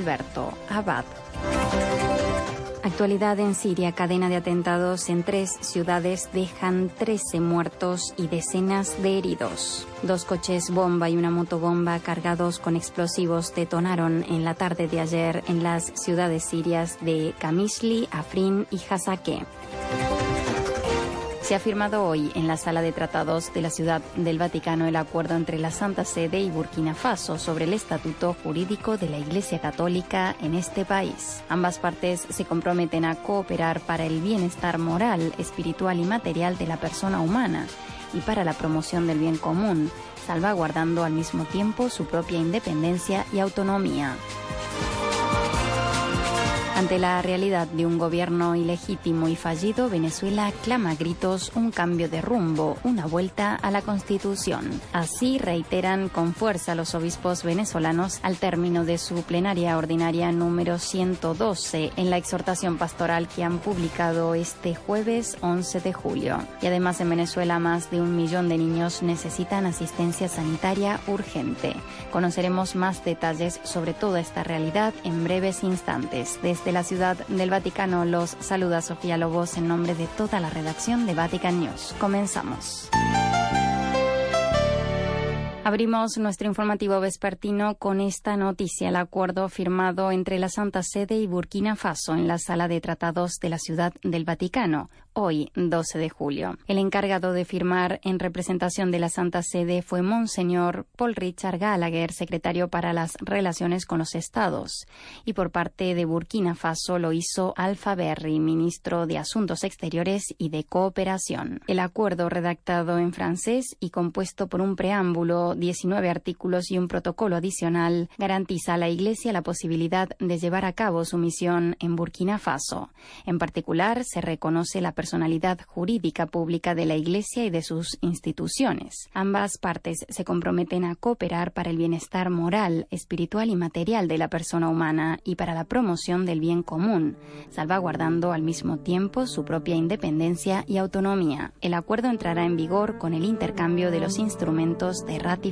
Alberto Abad. Actualidad en Siria. Cadena de atentados en 3 ciudades dejan 13 muertos y decenas de heridos. 2 coches bomba y una motobomba cargados con explosivos detonaron en la tarde de ayer en las ciudades sirias de Qamishli, Afrin y Hasakeh. Se ha firmado hoy en la Sala de Tratados de la Ciudad del Vaticano el acuerdo entre la Santa Sede y Burkina Faso sobre el estatuto jurídico de la Iglesia Católica en este país. Ambas partes se comprometen a cooperar para el bienestar moral, espiritual y material de la persona humana y para la promoción del bien común, salvaguardando al mismo tiempo su propia independencia y autonomía. Ante la realidad de un gobierno ilegítimo y fallido, Venezuela clama a gritos un cambio de rumbo, una vuelta a la Constitución. Así reiteran con fuerza los obispos venezolanos al término de su plenaria ordinaria número 112 en la exhortación pastoral que han publicado este jueves 11 de julio. Y además en Venezuela más de 1 millón de niños necesitan asistencia sanitaria urgente. Conoceremos más detalles sobre toda esta realidad en breves instantes. Desde la Ciudad del Vaticano los saluda Sofía Lobos en nombre de toda la redacción de Vatican News. Comenzamos. Abrimos nuestro informativo vespertino con esta noticia: el acuerdo firmado entre la Santa Sede y Burkina Faso en la Sala de Tratados de la Ciudad del Vaticano, hoy 12 de julio. El encargado de firmar en representación de la Santa Sede fue Monseñor Paul Richard Gallagher, secretario para las Relaciones con los Estados, y por parte de Burkina Faso lo hizo Alpha Berry, ministro de Asuntos Exteriores y de Cooperación. El acuerdo, redactado en francés y compuesto por un preámbulo, 19 artículos y un protocolo adicional, garantiza a la Iglesia la posibilidad de llevar a cabo su misión en Burkina Faso. En particular, se reconoce la personalidad jurídica pública de la Iglesia y de sus instituciones. Ambas partes se comprometen a cooperar para el bienestar moral, espiritual y material de la persona humana y para la promoción del bien común, salvaguardando al mismo tiempo su propia independencia y autonomía. El acuerdo entrará en vigor con el intercambio de los instrumentos de ratificación.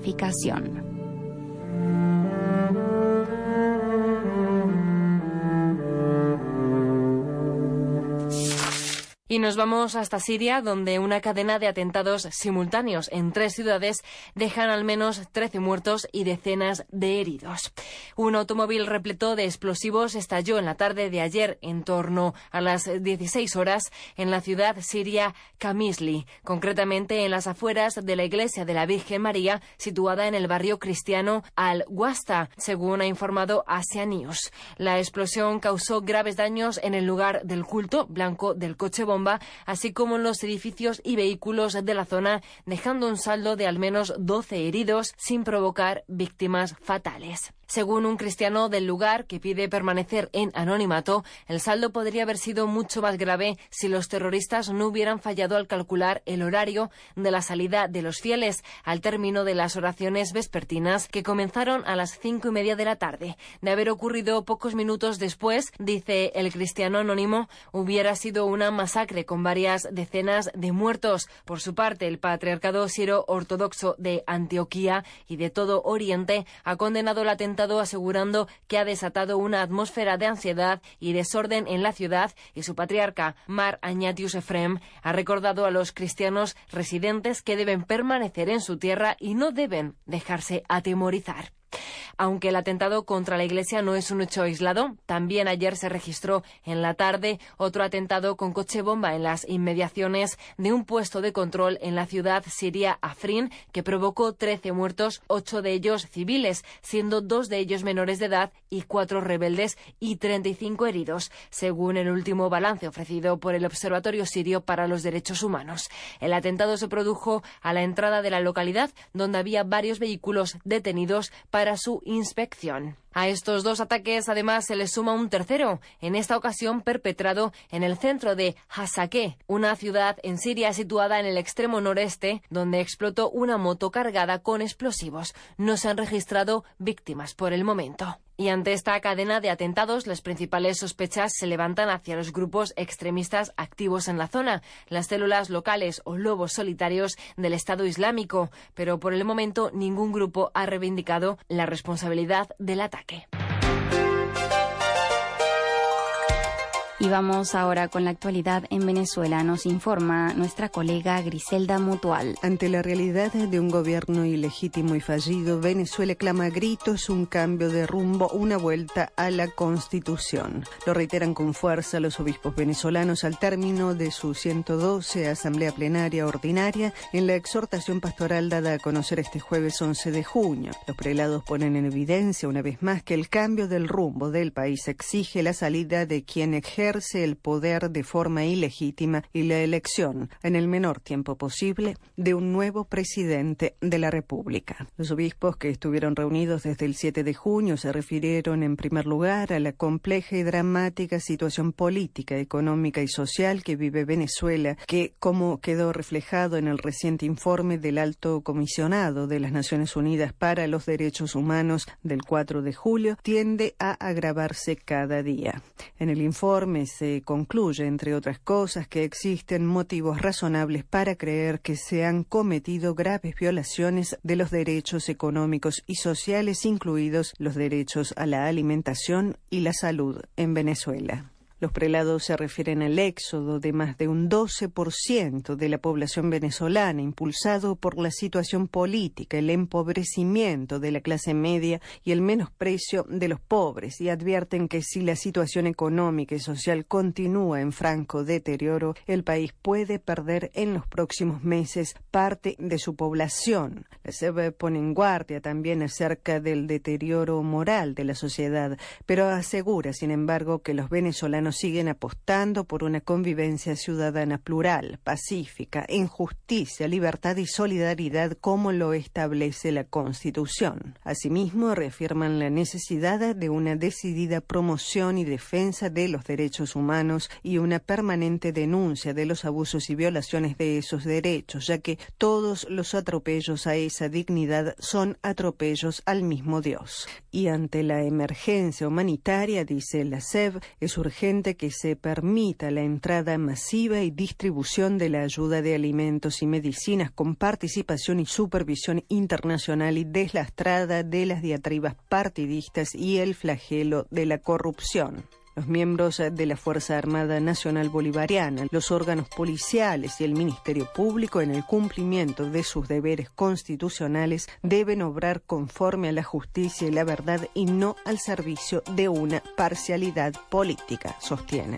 Y nos vamos hasta Siria, donde una cadena de atentados simultáneos en 3 ciudades dejan al menos 13 muertos y decenas de heridos. Un automóvil repleto de explosivos estalló en la tarde de ayer en torno a las 16 horas en la ciudad siria Qamishli, concretamente en las afueras de la iglesia de la Virgen María, situada en el barrio cristiano Al-Wasta, según ha informado Asia News. La explosión causó graves daños en el lugar del culto blanco del coche bomba, así como en los edificios y vehículos de la zona, dejando un saldo de al menos 12 heridos sin provocar víctimas fatales. Según un cristiano del lugar que pide permanecer en anonimato, el saldo podría haber sido mucho más grave si los terroristas no hubieran fallado al calcular el horario de la salida de los fieles al término de las oraciones vespertinas, que comenzaron a las 5:30 de la tarde. De haber ocurrido pocos minutos después, dice el cristiano anónimo, hubiera sido una masacre con varias decenas de muertos. Por su parte, el Patriarcado Siro-Ortodoxo de Antioquía y de todo Oriente ha condenado el atentado, asegurando que ha desatado una atmósfera de ansiedad y desorden en la ciudad, y su patriarca, Mar Agnatius Efrem, ha recordado a los cristianos residentes que deben permanecer en su tierra y no deben dejarse atemorizar. Aunque el atentado contra la iglesia no es un hecho aislado, también ayer se registró en la tarde otro atentado con coche bomba en las inmediaciones de un puesto de control en la ciudad siria Afrin, que provocó 13 muertos, 8 de ellos civiles, siendo 2 de ellos menores de edad y 4 rebeldes, y 35 heridos, según el último balance ofrecido por el Observatorio Sirio para los Derechos Humanos. El atentado se produjo a la entrada de la localidad, donde había varios vehículos detenidos para su inspección. A estos 2 ataques, además, se les suma un tercero, en esta ocasión perpetrado en el centro de Hasakeh, una ciudad en Siria situada en el extremo noreste, donde explotó una moto cargada con explosivos. No se han registrado víctimas por el momento. Y ante esta cadena de atentados, las principales sospechas se levantan hacia los grupos extremistas activos en la zona, las células locales o lobos solitarios del Estado Islámico, pero por el momento ningún grupo ha reivindicado la responsabilidad del ataque. Y vamos ahora con la actualidad en Venezuela. Nos informa nuestra colega Griselda Mutual. Ante la realidad de un gobierno ilegítimo y fallido, Venezuela clama a gritos un cambio de rumbo, una vuelta a la Constitución. Lo reiteran con fuerza los obispos venezolanos al término de su 112 Asamblea Plenaria Ordinaria en la exhortación pastoral dada a conocer este jueves 11 de junio. Los prelados ponen en evidencia una vez más que el cambio del rumbo del país exige la salida de quien ejerce el poder de forma ilegítima y la elección, en el menor tiempo posible, de un nuevo presidente de la República. Los obispos que estuvieron reunidos desde el 7 de junio se refirieron en primer lugar a la compleja y dramática situación política, económica y social que vive Venezuela, que, como quedó reflejado en el reciente informe del Alto Comisionado de las Naciones Unidas para los Derechos Humanos del 4 de julio, tiende a agravarse cada día. En el informe se concluye, entre otras cosas, que existen motivos razonables para creer que se han cometido graves violaciones de los derechos económicos y sociales, incluidos los derechos a la alimentación y la salud en Venezuela. Los prelados se refieren al éxodo de más de un 12% de la población venezolana, impulsado por la situación política, el empobrecimiento de la clase media y el menosprecio de los pobres, y advierten que si la situación económica y social continúa en franco deterioro, el país puede perder en los próximos meses parte de su población. La SEB pone en guardia también acerca del deterioro moral de la sociedad, pero asegura, sin embargo, que los venezolanos siguen apostando por una convivencia ciudadana plural, pacífica, en justicia, libertad y solidaridad como lo establece la Constitución. Asimismo, reafirman la necesidad de una decidida promoción y defensa de los derechos humanos y una permanente denuncia de los abusos y violaciones de esos derechos, ya que todos los atropellos a esa dignidad son atropellos al mismo Dios. Y ante la emergencia humanitaria, dice la SEB, es urgente que se permita la entrada masiva y distribución de la ayuda de alimentos y medicinas con participación y supervisión internacional y deslastrada de las diatribas partidistas y el flagelo de la corrupción. Los miembros de la Fuerza Armada Nacional Bolivariana, los órganos policiales y el Ministerio Público, en el cumplimiento de sus deberes constitucionales, deben obrar conforme a la justicia y la verdad y no al servicio de una parcialidad política, sostienen.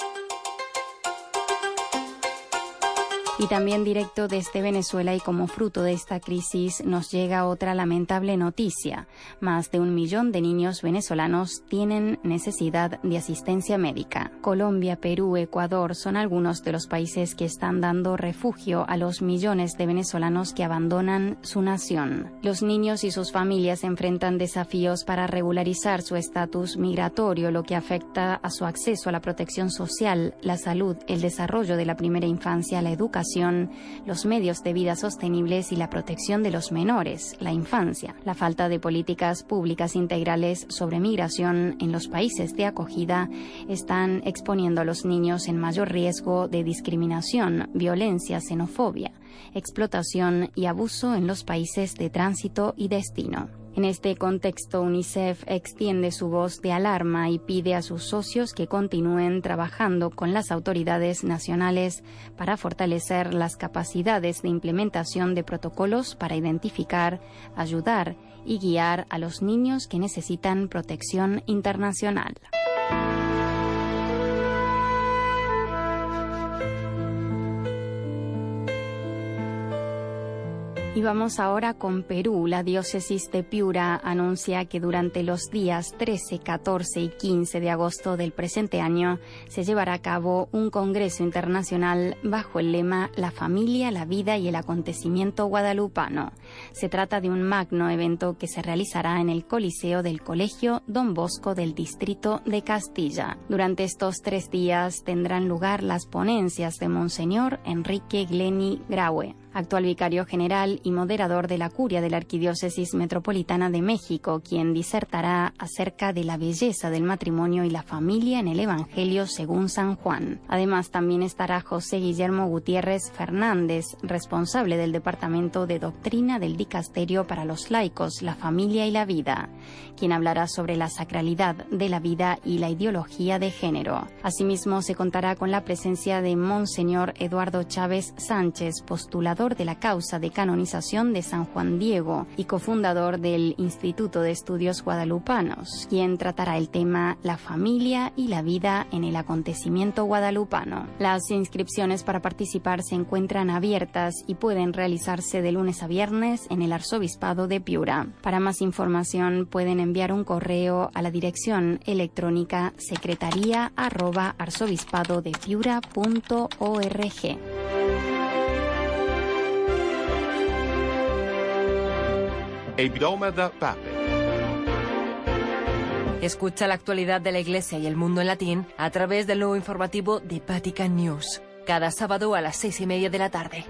Y también directo desde Venezuela, y como fruto de esta crisis nos llega otra lamentable noticia. Más de 1 millón de niños venezolanos tienen necesidad de asistencia médica. Colombia, Perú, Ecuador son algunos de los países que están dando refugio a los millones de venezolanos que abandonan su nación. Los niños y sus familias enfrentan desafíos para regularizar su estatus migratorio, lo que afecta a su acceso a la protección social, la salud, el desarrollo de la primera infancia, la educación, los medios de vida sostenibles y la protección de los menores, la infancia. La falta de políticas públicas integrales sobre migración en los países de acogida están exponiendo a los niños en mayor riesgo de discriminación, violencia, xenofobia, explotación y abuso en los países de tránsito y destino. En este contexto, UNICEF extiende su voz de alarma y pide a sus socios que continúen trabajando con las autoridades nacionales para fortalecer las capacidades de implementación de protocolos para identificar, ayudar y guiar a los niños que necesitan protección internacional. Y vamos ahora con Perú. La diócesis de Piura anuncia que durante los días 13, 14 y 15 de agosto del presente año se llevará a cabo un congreso internacional bajo el lema La familia, la vida y el acontecimiento guadalupano. Se trata de un magno evento que se realizará en el Coliseo del Colegio Don Bosco del Distrito de Castilla. Durante estos 3 días tendrán lugar las ponencias de Monseñor Enrique Gleni Graue. actual vicario general y moderador de la curia de la Arquidiócesis Metropolitana de México, quien disertará acerca de la belleza del matrimonio y la familia en el Evangelio según San Juan. Además, también estará José Guillermo Gutiérrez Fernández, responsable del Departamento de Doctrina del Dicasterio para los Laicos, la Familia y la Vida, quien hablará sobre la sacralidad de la vida y la ideología de género. Asimismo, se contará con la presencia de Monseñor Eduardo Chávez Sánchez, postulador de la causa de canonización de San Juan Diego y cofundador del Instituto de Estudios Guadalupanos, quien tratará el tema La familia y la vida en el acontecimiento guadalupano. Las inscripciones para participar se encuentran abiertas y pueden realizarse de lunes a viernes en el Arzobispado de Piura. Para más información pueden enviar un correo a la dirección electrónica secretaría@arzobispadodepiura.org. Escucha la actualidad de la Iglesia y el mundo en latín a través del nuevo informativo de Vatican News, cada sábado a las 6:30 de la tarde.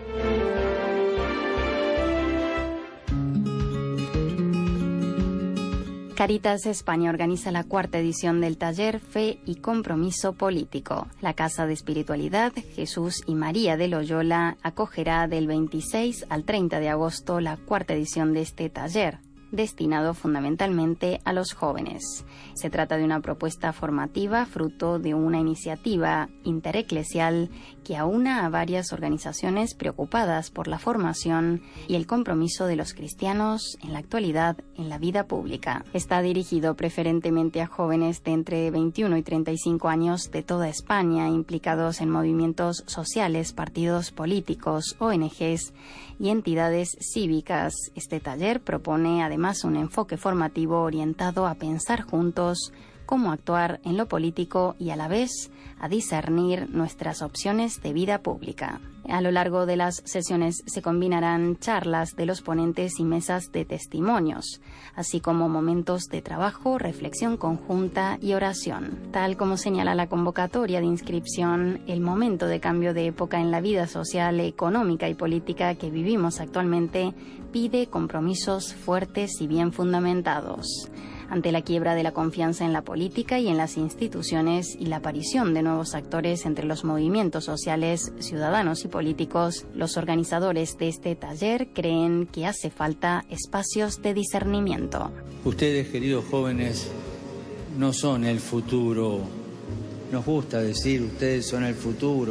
Caritas España organiza la 4ª edición del taller Fe y Compromiso Político. La Casa de Espiritualidad Jesús y María de Loyola acogerá del 26 al 30 de agosto la 4ª edición de este taller, destinado fundamentalmente a los jóvenes. Se trata de una propuesta formativa fruto de una iniciativa intereclesial que aúna a varias organizaciones preocupadas por la formación y el compromiso de los cristianos en la actualidad en la vida pública. Está dirigido preferentemente a jóvenes de entre 21 y 35 años de toda España, implicados en movimientos sociales, partidos políticos, ONGs y entidades cívicas. Este taller propone además un enfoque formativo orientado a pensar juntos cómo actuar en lo político y a la vez a discernir nuestras opciones de vida pública. A lo largo de las sesiones se combinarán charlas de los ponentes y mesas de testimonios, así como momentos de trabajo, reflexión conjunta y oración. Tal como señala la convocatoria de inscripción, el momento de cambio de época en la vida social, económica y política que vivimos actualmente pide compromisos fuertes y bien fundamentados. Ante la quiebra de la confianza en la política y en las instituciones y la aparición de nuevos actores entre los movimientos sociales, ciudadanos y políticos, los organizadores de este taller creen que hace falta espacios de discernimiento. Ustedes, queridos jóvenes, no son el futuro. Nos gusta decir, ustedes son el futuro.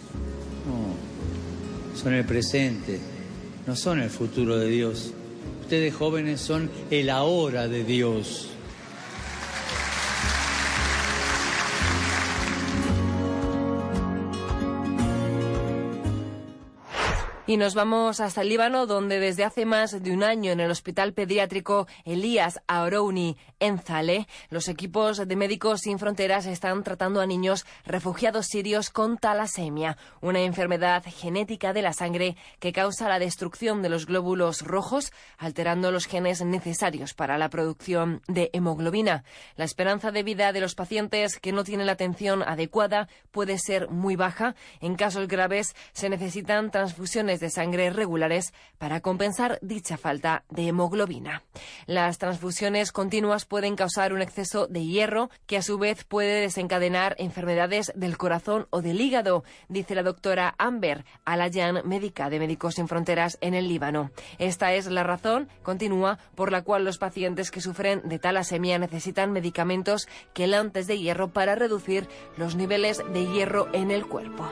No, son el presente. No son el futuro de Dios. Ustedes jóvenes son el ahora de Dios. Y nos vamos hasta el Líbano, donde desde hace más de un año en el Hospital Pediátrico Elías Arouni en Zale, los equipos de Médicos Sin Fronteras están tratando a niños refugiados sirios con talasemia, una enfermedad genética de la sangre que causa la destrucción de los glóbulos rojos, alterando los genes necesarios para la producción de hemoglobina. La esperanza de vida de los pacientes que no tienen la atención adecuada puede ser muy baja. En casos graves se necesitan transfusiones de sangre regulares para compensar dicha falta de hemoglobina. Las transfusiones continuas pueden causar un exceso de hierro que a su vez puede desencadenar enfermedades del corazón o del hígado, dice la doctora Amber Alayan, médica de Médicos Sin Fronteras en el Líbano. Esta es la razón, continúa, por la cual los pacientes que sufren de talasemia necesitan medicamentos quelantes de hierro para reducir los niveles de hierro en el cuerpo.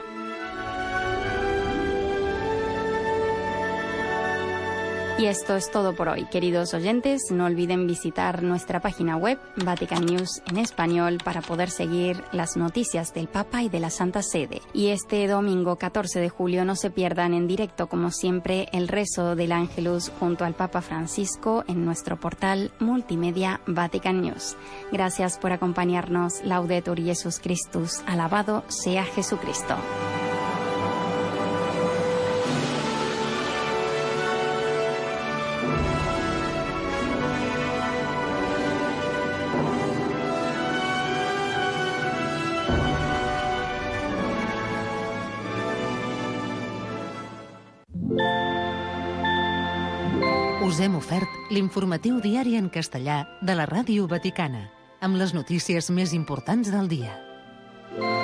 Y esto es todo por hoy, queridos oyentes. No olviden visitar nuestra página web, Vatican News en español, para poder seguir las noticias del Papa y de la Santa Sede. Y este domingo 14 de julio no se pierdan en directo, como siempre, el rezo del Ángelus junto al Papa Francisco en nuestro portal multimedia Vatican News. Gracias por acompañarnos. Laudetur Jesus Christus. Alabado sea Jesucristo. Us hem ofert l'informatiu diari en castellà de la Ràdio Vaticana, amb les notícies més importants del dia.